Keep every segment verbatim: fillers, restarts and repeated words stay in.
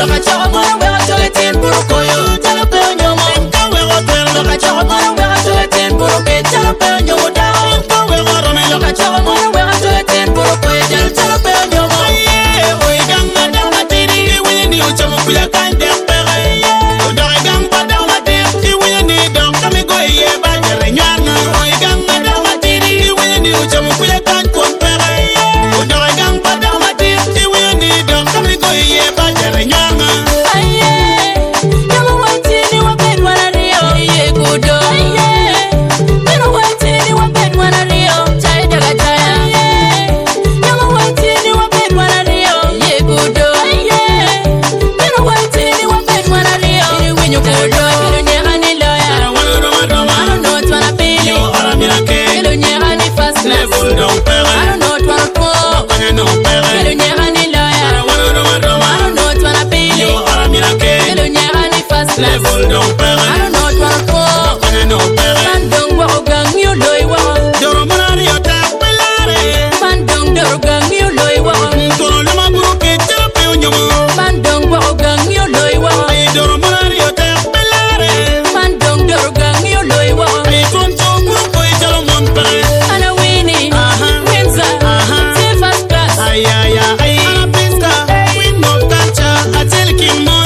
Level don't pay. I don't know what to do. I don't know pay. Man don't walk gang you loy wa. Doro monari ota pelare. Man don't doro gang you loy wa. Doro lama buke chape unyomo. Man don't walk gang you loy wa. Doro monari ota pelare. Man don't doro gang you loy wa. Konto buko italo mon pay. Ana wini. Winza. First class. Ay ay ay. Ana pista. Win no culture. Atel kimon.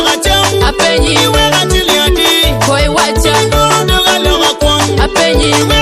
You